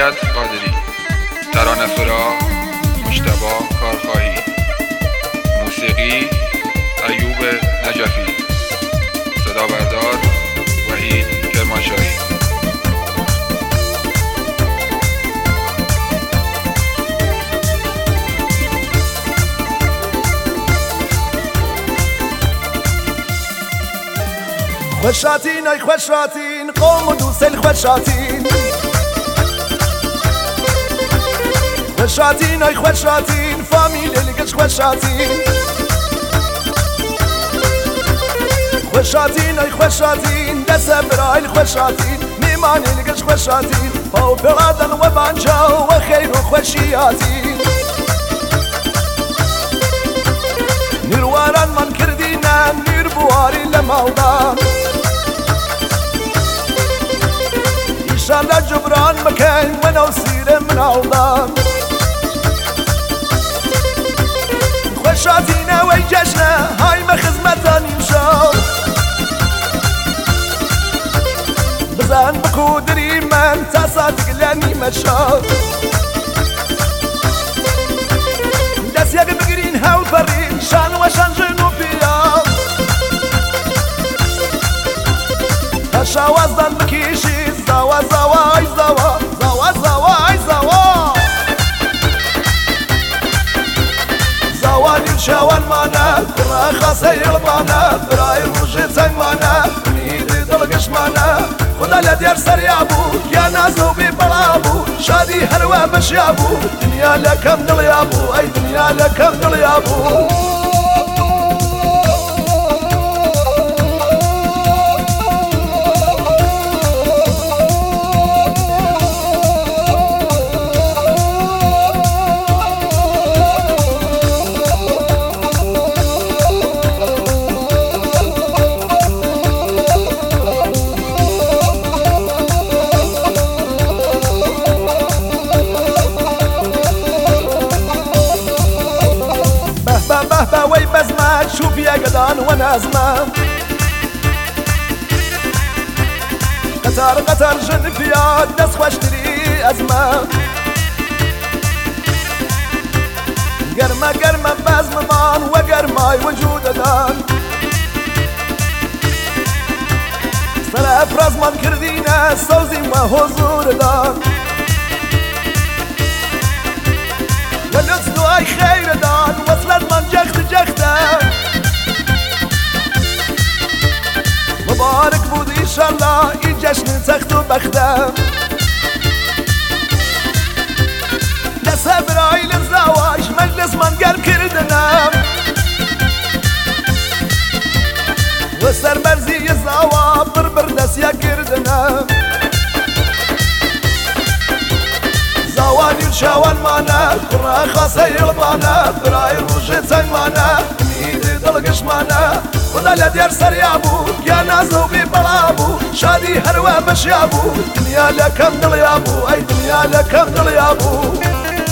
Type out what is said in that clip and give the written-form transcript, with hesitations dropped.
هدایت قادری، ترانه سرا مجتبی کارخواهی، موسیقی ایوب نجفی، صدا بردار وحید کرمانشاهی. خوشاتین ای خوشاتین قوم و دوسل خوشاتین، خوشاتین ای خوشاتین فامیل لگش خوشاتین، خوشاتین ای خوشاتین دست برایل خوشاتین میمان لگش خوشاتین او برادن و بانجا و خیر و خوشیاتین. نیرواران من کردینم نیر بواری لماودان، ایشالله جبران مکن و نوسیر من آودان. خوشاتینه و جشنه های مخزمتانیم شو، بزن بکودری من تا ساعت گلانی مشو. دست یک بگیرین هول برین شان و شان جنو بیا، شوازدان بکیشی زوا زوا ای زوا زوا زوا ای زوا زوا دیر شوان مانه برای خاصه یلبانه برای روژه تنگ مانه نیدی دلگش مانه خدا لدیر سریابو یا نازو بی بلابو شادی هروا بشیابو دنیا لکم دلیابو ای دنیا لکم دلیابو. وی بزمه شو بیا گدان و نازمه قطار قطار جن پیاد دست خوشتری ازمه گرمه گرمه بزممان و گرمای وجود دان سر افراز من کردینه سوزی و حضور دان و لطف دعای خیر دان وصلت من جخت جخته مبارک بود ایشالله این جشن سخت و بخته دست برایل زواج مجلس من گرم کردنم و سربرزی زوا بر دستیا کردنم زوادی شوان مانه برای خاصه یلبانه برای روژه تنگ مانه نیدی دلگش مانه خدا لدیر سریابو یا نازو بی بلابو شادی هروا بشیابو دنیا لکم دلیابو ای دنیا لکم دلیابو.